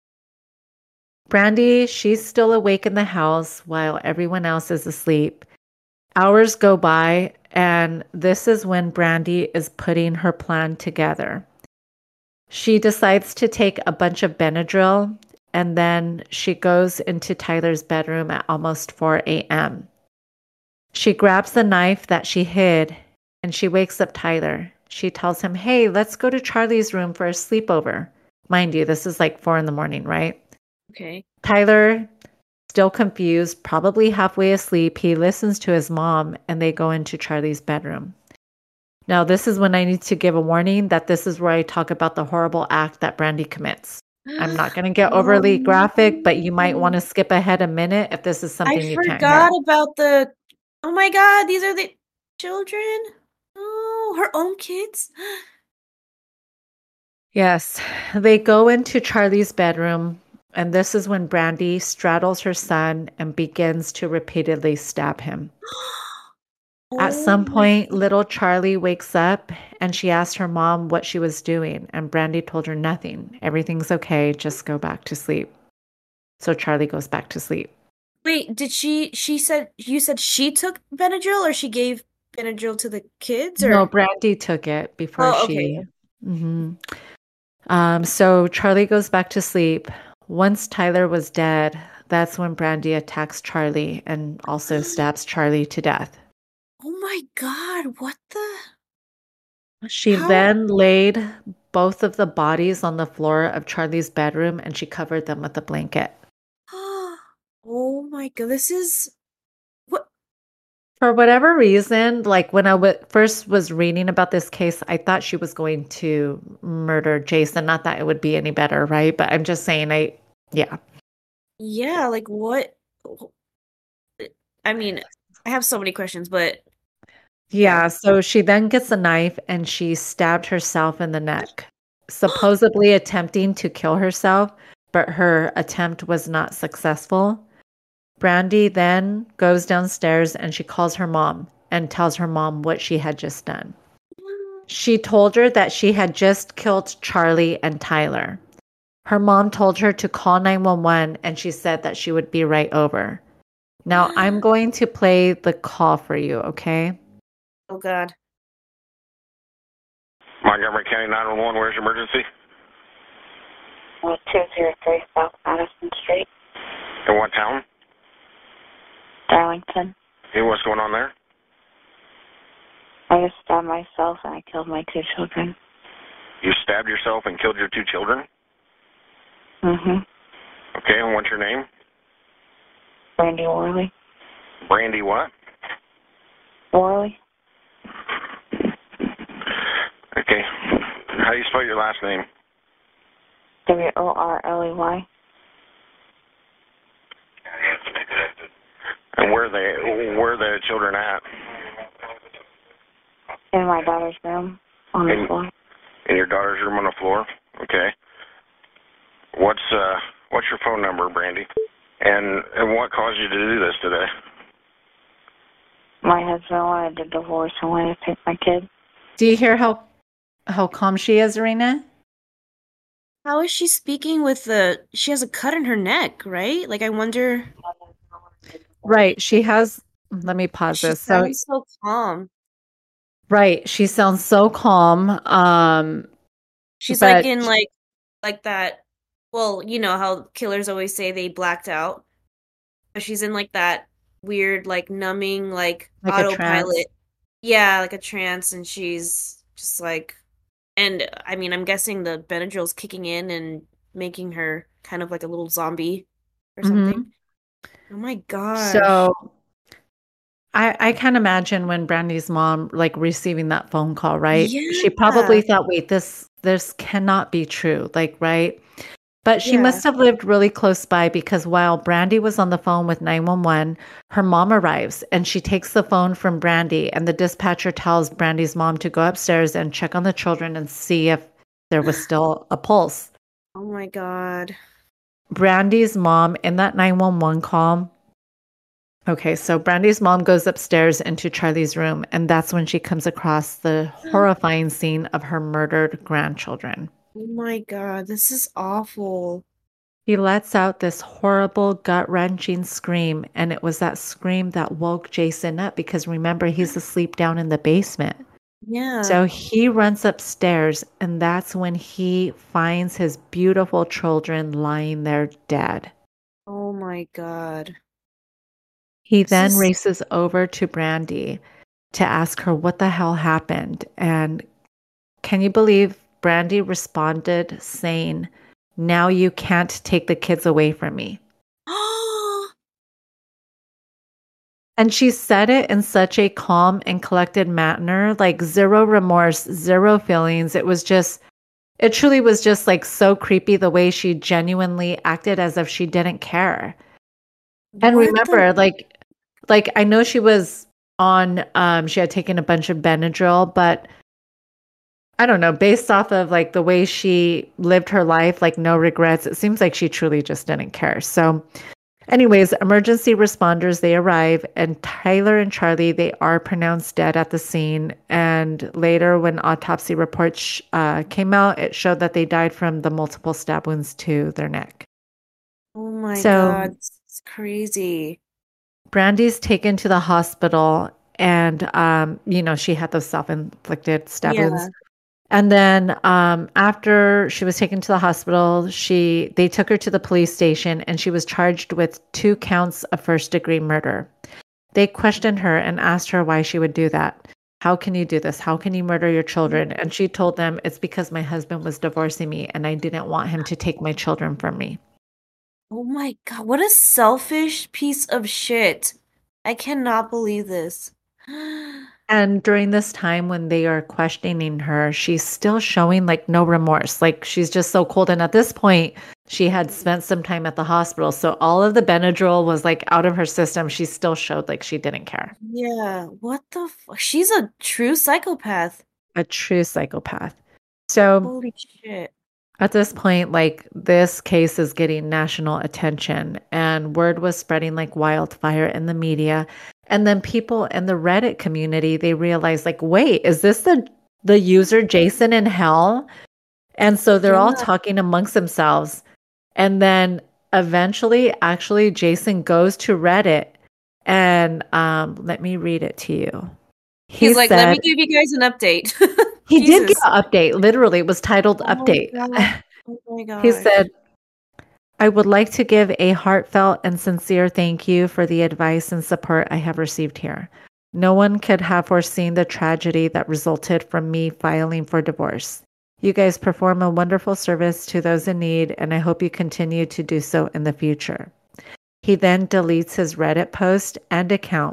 S2: Brandy, she's still awake in the house while everyone else is asleep. Hours go by, and this is when Brandy is putting her plan together. She decides to take a bunch of Benadryl, and then she goes into Tyler's bedroom at almost 4 a.m. She grabs the knife that she hid, and she wakes up Tyler. She tells him, "Hey, let's go to Charlie's room for a sleepover." Mind you, this is like 4 in the morning, right?
S1: Okay.
S2: Tyler, still confused, probably halfway asleep, he listens to his mom and they go into Charlie's bedroom. Now, this is when I need to give a warning that this is where I talk about the horrible act that Brandy commits. I'm not going to get
S1: Oh
S2: overly graphic, but you might want
S1: no.
S2: to skip ahead a minute if this is
S1: I
S2: something you can't
S1: forgot
S2: handle.
S1: about the. Oh my God, these are the children? Oh, her own kids?
S2: Yes, they go into Charlie's bedroom, and this is when Brandy straddles her son and begins to repeatedly stab him. At
S1: Oh
S2: some
S1: my
S2: point,
S1: God.
S2: little Charlie wakes up and she asked her mom what she was doing, and Brandy told her nothing. Everything's okay, just go back to sleep. So Charlie goes back to sleep.
S1: Wait, she said, you said she took Benadryl or she gave Benadryl to the kids
S2: No,
S1: or?
S2: Brandy took it before
S1: Oh, okay.
S2: she. Mhm. So Charlie goes back to sleep. Once Tyler was dead, that's when Brandy attacks Charlie and also stabs Charlie to death.
S1: Oh my God, what the?
S2: She
S1: How?
S2: then laid both of the bodies on the floor of Charlie's bedroom and she covered them with a blanket.
S1: Oh my God, this is what?
S2: For whatever reason, like when first was reading about this case, I thought she was going to murder Jason. Not that it would be any better, right? But I'm just saying, yeah.
S1: Yeah, like what? I mean, I have so many questions, but yeah.
S2: Yeah, so she then gets a knife and she stabbed herself in the neck, supposedly attempting to kill herself, but her attempt was not successful. Brandy then goes downstairs and she calls her mom and tells her mom what she had just done. She told her that she had just killed Charlie and Tyler. Her mom told her to call 911 and she said that she would be right over. Now I'm going to play the call for you, okay?
S1: Oh God.
S3: Montgomery County 911, where's your emergency? 203 South Madison Street,
S4: In what town?
S3: Darlington.
S4: Hey, what's going on there?
S3: I just stabbed myself and I killed my 2 children.
S4: You stabbed yourself and killed your 2 children?
S3: Mm-hmm.
S4: Okay, and what's your name?
S3: Brandy Worley.
S4: Brandy what?
S3: Worley.
S4: Okay. How do you spell your last name?
S3: Worley.
S4: And where are the children at?
S3: In my daughter's room on the floor.
S4: In your daughter's room on the floor? Okay. What's your phone number, Brandy? And what caused you to do this today?
S3: My husband wanted a divorce and wanted to take my kid.
S2: Do you hear how calm she is, Arena?
S1: How is she speaking with she has a cut in her neck, right? Like, I wonder.
S2: Right. She has, let me pause
S1: She
S2: this.
S1: sounds so calm.
S2: Right. She sounds so calm.
S1: She's
S2: but
S1: like in like that. Well, you know how killers always say they blacked out. But she's in like that weird, like numbing, like
S2: a trance.
S1: autopilot. Yeah, like a trance, and she's just like, and I mean, I'm guessing the Benadryl's kicking in and making her kind of like a little zombie or something. Oh my gosh.
S2: So I can't imagine when Brandy's mom like receiving that phone call, right?
S1: Yeah.
S2: She probably thought, wait, this cannot be true, like, right? But she must have lived really close by because while Brandy was on the phone with 911, her mom arrives and she takes the phone from Brandy, and the dispatcher tells Brandy's mom to go upstairs and check on the children and see if there was still a pulse.
S1: Oh my God.
S2: Brandy's mom in that 911 call. Okay, so Brandy's mom goes upstairs into Charlie's room, and that's when she comes across the horrifying scene of her murdered grandchildren.
S1: Oh my God, this is awful.
S2: He lets out this horrible, gut-wrenching scream, and it was that scream that woke Jason up because remember, he's asleep down in the basement.
S1: Yeah.
S2: So he runs upstairs, and that's when he finds his beautiful children lying there dead.
S1: Oh my God.
S2: He then races over to Brandy to ask her what the hell happened. And can you believe Brandy responded saying, "Now you can't take the kids away from me." And she said it in such a calm and collected manner, like zero remorse, zero feelings. It truly was just like so creepy the way she genuinely acted as if she didn't care. And remember, like I know she was on, she had taken a bunch of Benadryl, but I don't know, based off of like the way she lived her life, like no regrets, it seems like she truly just didn't care. So anyways, emergency responders, they arrive, and Tyler and Charlie, they are pronounced dead at the scene. And later when autopsy reports came out, it showed that they died from the multiple stab wounds to their neck.
S1: Oh my God, it's crazy.
S2: Brandy's taken to the hospital, and she had those self-inflicted stab wounds. And then after she was taken to the hospital, they took her to the police station, and she was charged with 2 counts of first-degree murder. They questioned her and asked her why she would do that. How can you do this? How can you murder your children? And she told them, it's because my husband was divorcing me, and I didn't want him to take my children from me.
S1: Oh my God, what a selfish piece of shit. I cannot believe this.
S2: And during this time when they are questioning her, she's still showing like no remorse. Like she's just so cold. And at this point, she had spent some time at the hospital. So all of the Benadryl was like out of her system. She still showed like she didn't care.
S1: Yeah. What the fuck? She's a true psychopath.
S2: A true psychopath. So
S1: holy shit.
S2: At this point, like this case is getting national attention, and word was spreading like wildfire in the media. And then people in the Reddit community, they realized like, wait, is this the user Jason in hell? And so they're all talking amongst themselves. And then eventually, actually, Jason goes to Reddit and let me read it to you.
S1: He's like, let me give you guys an update.
S2: He did give an update. Literally, it was titled update.
S1: Oh my
S2: He
S1: gosh.
S2: said, I would like to give a heartfelt and sincere thank you for the advice and support I have received here. No one could have foreseen the tragedy that resulted from me filing for divorce. You guys perform a wonderful service to those in need, and I hope you continue to do so in the future. He then deletes his Reddit post and account.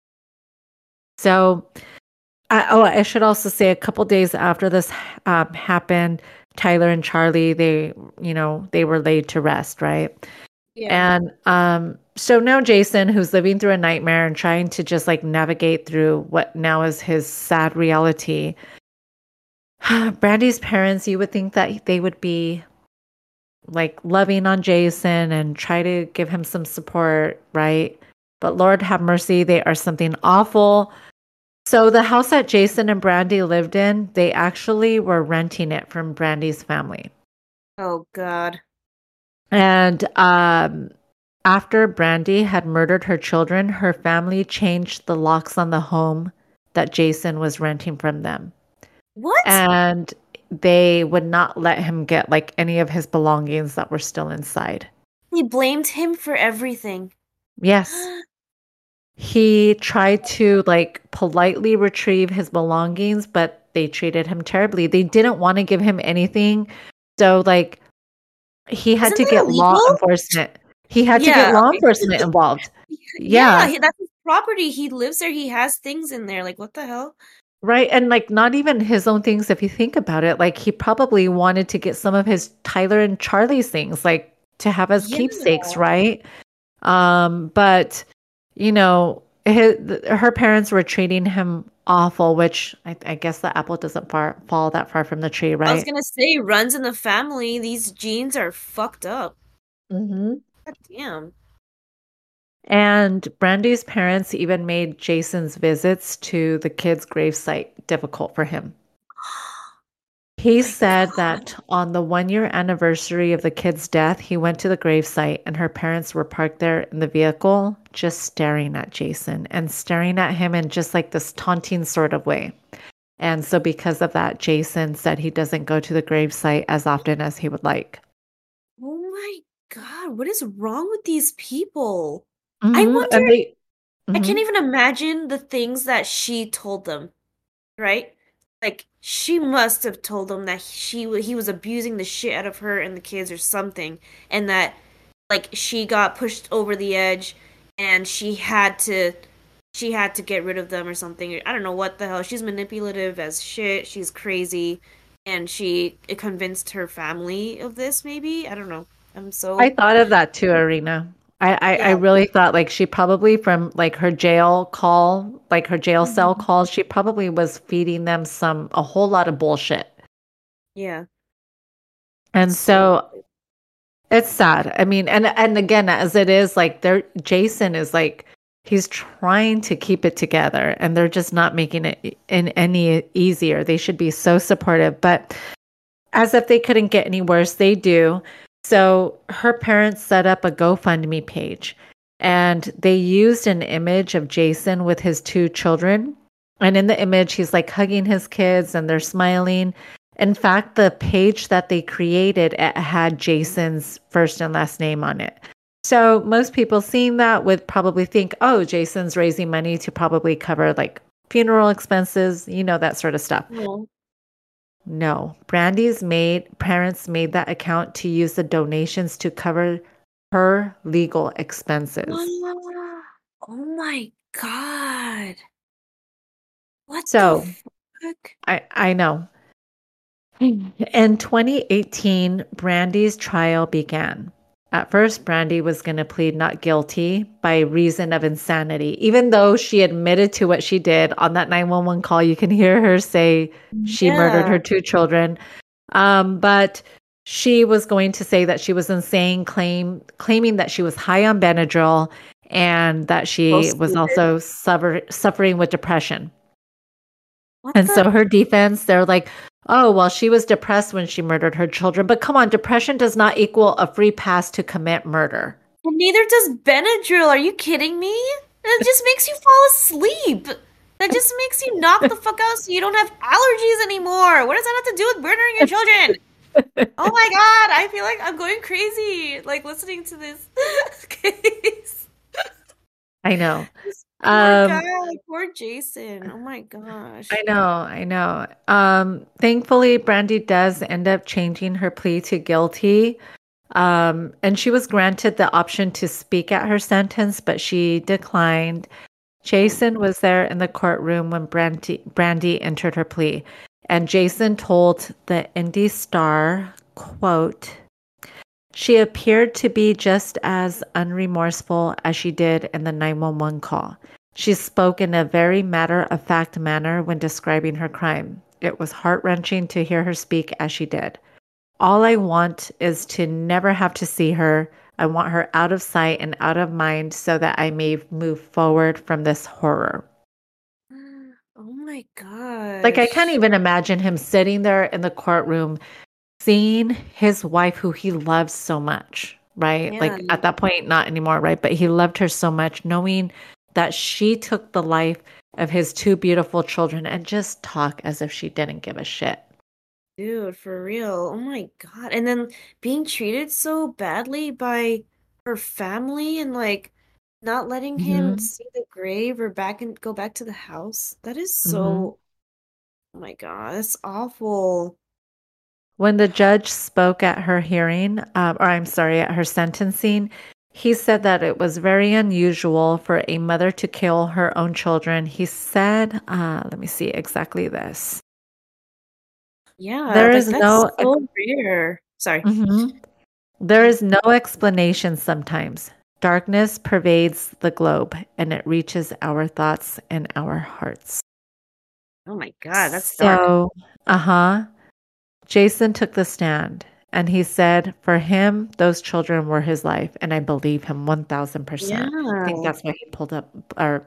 S2: So, I should also say a couple days after this happened, Tyler and Charlie, they were laid to rest, right?
S1: Yeah.
S2: And so now Jason, who's living through a nightmare and trying to just like navigate through what now is his sad reality. Brandy's parents, you would think that they would be like loving on Jason and try to give him some support, right? But Lord have mercy, they are something awful. So the house that Jason and Brandy lived in, they actually were renting it from Brandy's family.
S1: Oh God.
S2: And after Brandy had murdered her children, her family changed the locks on the home that Jason was renting from them.
S1: What?
S2: And they would not let him get like any of his belongings that were still inside.
S1: He blamed him for everything.
S2: Yes. He tried to like politely retrieve his belongings, but they treated him terribly. They didn't want to give him anything. So like he had
S1: Isn't
S2: to
S1: that
S2: get law
S1: illegal?
S2: enforcement. He had to get
S1: Yeah.
S2: law enforcement involved.
S1: Yeah,
S2: Yeah.
S1: that's his property. He lives there. He has things in there. Like, what the hell?
S2: Right. And like not even his own things, if you think about it, like he probably wanted to get some of his Tyler and Charlie's things, like to have as
S1: Yeah.
S2: keepsakes, right? But you know, her parents were treating him awful, which I guess the apple doesn't fall that far from the tree,
S1: I was
S2: right?
S1: gonna say, runs in the family. These genes are fucked up.
S2: Mm-hmm.
S1: God damn.
S2: And Brandy's parents even made Jason's visits to the kid's gravesite difficult for him. He
S1: My
S2: said
S1: God.
S2: that on the 1 year anniversary of the kid's death, he went to the gravesite and her parents were parked there in the vehicle, just staring at Jason and staring at him in just like this taunting sort of way. And so, because of that, Jason said he doesn't go to the gravesite as often as he would like.
S1: Oh my God. What is wrong with these people? I
S2: Mm-hmm.
S1: wonder,
S2: And they,
S1: I
S2: mm-hmm.
S1: can't even imagine the things that she told them, right? Like, she must have told them that he was abusing the shit out of her and the kids or something, and that like she got pushed over the edge and she had to get rid of them or something. I don't know what the hell. She's manipulative as shit. She's crazy, and she convinced her family of this. Maybe I don't know. I'm
S2: I
S1: so
S2: thought of that too, Arena. I
S1: yeah.
S2: really thought like she probably from like her jail call, like her jail cell
S1: Mhm.
S2: calls, she probably was feeding them a whole lot of bullshit.
S1: Yeah.
S2: And
S1: It's so
S2: so it's sad. I mean, and again, as it is, like Jason is like he's trying to keep it together and they're just not making it in any easier. They should be so supportive, but as if they couldn't get any worse, they do. So her parents set up a GoFundMe page and they used an image of Jason with his two children. And in the image, he's like hugging his kids and they're smiling. In fact, the page that they created it had Jason's first and last name on it. So most people seeing that would probably think, oh, Jason's raising money to probably cover like funeral expenses, that sort of stuff.
S1: cool.
S2: No, parents made that account to use the donations to cover her legal expenses.
S1: Oh my God. What the
S2: So
S1: fuck?
S2: I know. In 2018, Brandy's trial began. At first, Brandy was going to plead not guilty by reason of insanity, even though she admitted to what she did on that 911 call. You can hear her say she murdered
S1: Yeah.
S2: her two children. But she was going to say that she was insane, claiming that she was high on Benadryl and that
S1: So
S2: she was
S1: stupid.
S2: also suffering with depression.
S1: What
S2: And
S1: the?
S2: so her defense, they're like, oh, well, she was depressed when she murdered her children. But come on, depression does not equal a free pass to commit murder.
S1: And neither does Benadryl. Are you kidding me? It just makes you fall asleep. That just makes you knock the fuck out so you don't have allergies anymore. What does that have to do with murdering your children? Oh Oh my God, I feel like I'm going crazy like listening to this case.
S2: I know.
S1: This poor guy,
S2: Um,
S1: poor Jason. Oh my gosh.
S2: I know, I know. Thankfully, Brandy does end up changing her plea to guilty. And she was granted the option to speak at her sentence, but she declined.
S1: Oh,
S2: Jason was there in the courtroom when Brandy entered her plea. And Jason told the Indy Star, quote, she appeared to be just as unremorseful as she did in the 911 call. She spoke in a very matter-of-fact manner when describing her crime. It was heart-wrenching to hear her speak as she did. All I want is to never have to see her. I want her out of sight and out of mind so that I may move forward from this horror.
S1: oh my
S2: Like, I can't
S1: gosh.
S2: even imagine him sitting there in the courtroom seeing his wife, who he loves so much, right?
S1: Yeah,
S2: Like at that point, not anymore, right? But he loved her so much, knowing that she took the life of his two beautiful children and just talk as if she didn't give a shit.
S1: dude, for real. Oh my God. And then being treated so badly by her family and like not letting him
S2: Hmm.
S1: see the grave or back and go back to the house. That is
S2: Hmm.
S1: so, oh my God, that's awful.
S2: When the judge spoke at her hearing, or I'm sorry, at her sentencing, he said that it was very unusual for a mother to kill her own children. He said, let me see exactly this.
S1: Yeah,
S2: There
S1: like
S2: is
S1: that's
S2: no
S1: so rare. Sorry.
S2: Mhm. There is no explanation sometimes. Darkness pervades the globe and it reaches our thoughts and our hearts.
S1: Oh my God, that's dark.
S2: So, uh-huh. Jason took the stand and he said for him, those children were his life. And I believe him 1000%. I think
S1: Yeah.
S2: that's why he pulled up or,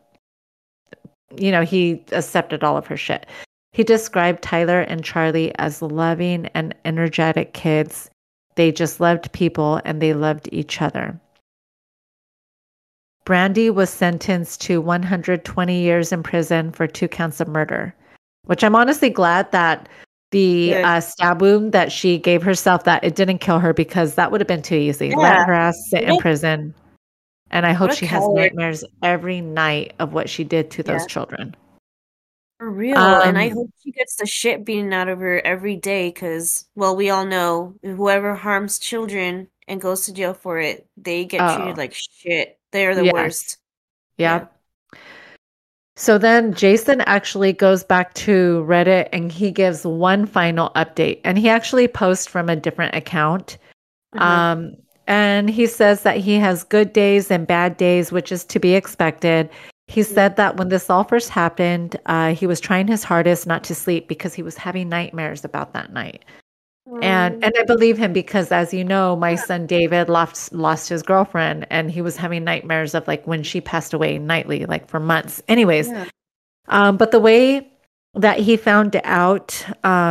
S2: he accepted all of her shit. He described Tyler and Charlie as loving and energetic kids. They just loved people and they loved each other. Brandy was sentenced to 120 years in prison for 2 counts of murder, which I'm honestly glad that the
S1: Good.
S2: stab wound that she gave herself, that it didn't kill her, because that would have been too easy. Let
S1: Yeah.
S2: her ass sit
S1: What
S2: in
S1: a
S2: prison. And I hope
S1: what a
S2: she has
S1: coward.
S2: nightmares every night of what she did to those
S1: Yeah.
S2: children.
S1: For real. And I
S2: Um,
S1: hope she gets the shit beaten out of her every day because, well, we all know whoever harms children and goes to jail for it, they get treated
S2: oh,
S1: like shit. They're the
S2: yes.
S1: worst. Yeah.
S2: Yep. So then Jason actually goes back to Reddit and he gives one final update. And he actually posts from a different account.
S1: Uh-huh.
S2: Um, and he says that he has good days and bad days, which is to be expected. He
S1: Yeah.
S2: said that when this all first happened, he was trying his hardest not to sleep because he was having nightmares about that night. And I believe him because, as you know, my
S1: Yeah.
S2: son David lost his girlfriend, and he was having nightmares of like when she passed away nightly, like for months. Anyways,
S1: Yeah.
S2: but the way that he found out,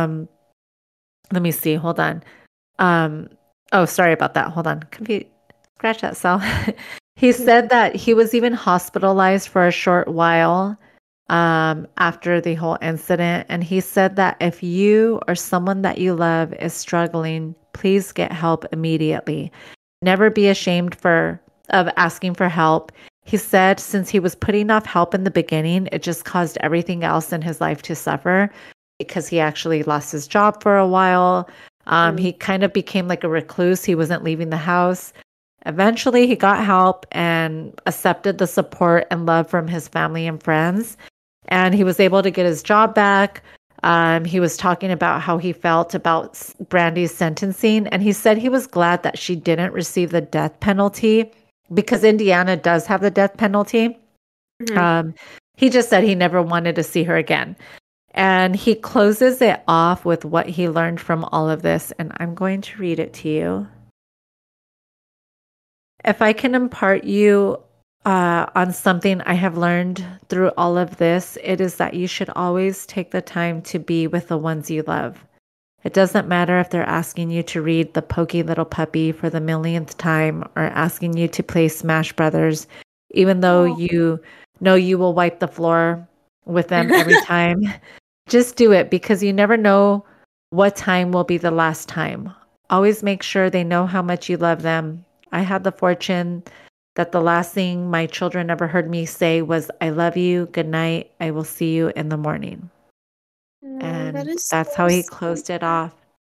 S2: let me see, hold on. Um, oh, sorry about that. Hold on. Scratch that cell. He said that he was even hospitalized for a short while after the whole incident. And he said that if you or someone that you love is struggling, please get help immediately. Never be ashamed of asking for help. He said since he was putting off help in the beginning, it just caused everything else in his life to suffer because he actually lost his job for a while.
S1: Mm.
S2: He kind of became like a recluse. He wasn't leaving the house. Eventually, he got help and accepted the support and love from his family and friends. And he was able to get his job back. He was talking about how he felt about Brandy's sentencing. And he said he was glad that she didn't receive the death penalty because Indiana does have the death penalty.
S1: Mhm.
S2: Um, he just said he never wanted to see her again. And he closes it off with what he learned from all of this. And I'm going to read it to you. If I can impart you on something I have learned through all of this, it is that you should always take the time to be with the ones you love. It doesn't matter if they're asking you to read The Pokey Little Puppy for the millionth time or asking you to play Smash Brothers, even though
S1: Oh.
S2: you know you will wipe the floor with them every time. Just do it because you never know What time will be the last time? Always make sure they know how much you love them. I had the fortune that the last thing my children ever heard me say was, I love you, good night, I will see you in the morning.
S1: Oh, that
S2: And
S1: is
S2: that's
S1: so
S2: how he
S1: sad.
S2: closed it off.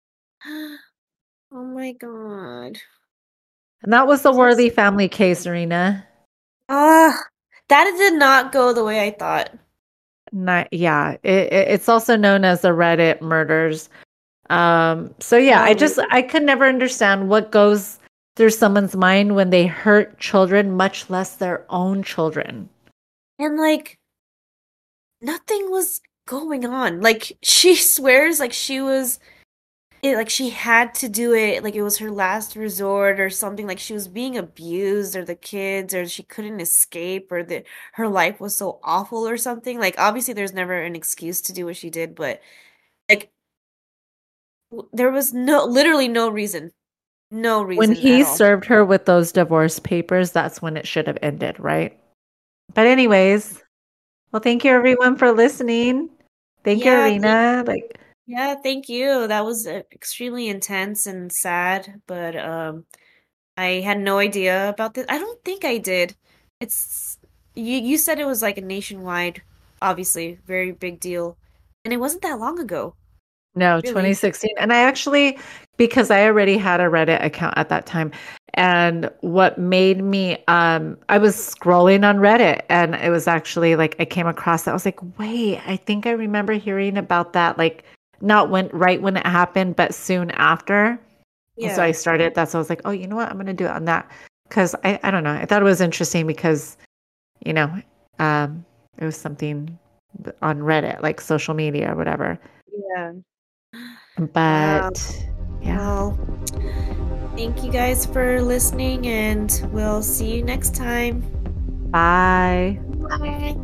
S1: Oh my God.
S2: And that was the
S1: This is
S2: Worley family case, Serena.
S1: ah, that did not go the way I thought.
S2: Not, yeah, it's also known as the Reddit murders. So yeah,
S1: Um,
S2: I could never understand what goes through someone's mind when they hurt children, much less their own children.
S1: and like nothing was going on. Like she swears like she was it like she had to do it like it was her last resort or something like she was being abused or the kids or she couldn't escape or that her life was so awful or something. Like obviously there's never an excuse to do what she did, but like there was literally no reason. No
S2: When
S1: reason at
S2: he
S1: all.
S2: served her with those divorce papers, that's when it should have ended, right? But anyways, well, thank you everyone for listening. Thank you,
S1: Yeah, thank
S2: Arena.
S1: you. Yeah, thank you. That was extremely intense and sad, but I had no idea about this. I don't think I did. It's you said it was like a nationwide, obviously, very big deal. And it wasn't that long ago,
S2: No,
S1: really.
S2: 2016. And I actually, because I already had a Reddit account at that time, and what made me, I was scrolling on Reddit and it was actually like, I came across that. I was like, wait, I think I remember hearing about that, like not right when it happened, but soon after. And so I
S1: Yeah.
S2: started that. So I was like, oh, you know what? I'm going to do it on that. Cause I don't know. I thought it was interesting because, you know, it was something on Reddit, like social media or whatever.
S1: Yeah. Wow.
S2: But yeah.
S1: Well, thank you guys for listening and we'll see you next time.
S2: Bye.
S1: Bye.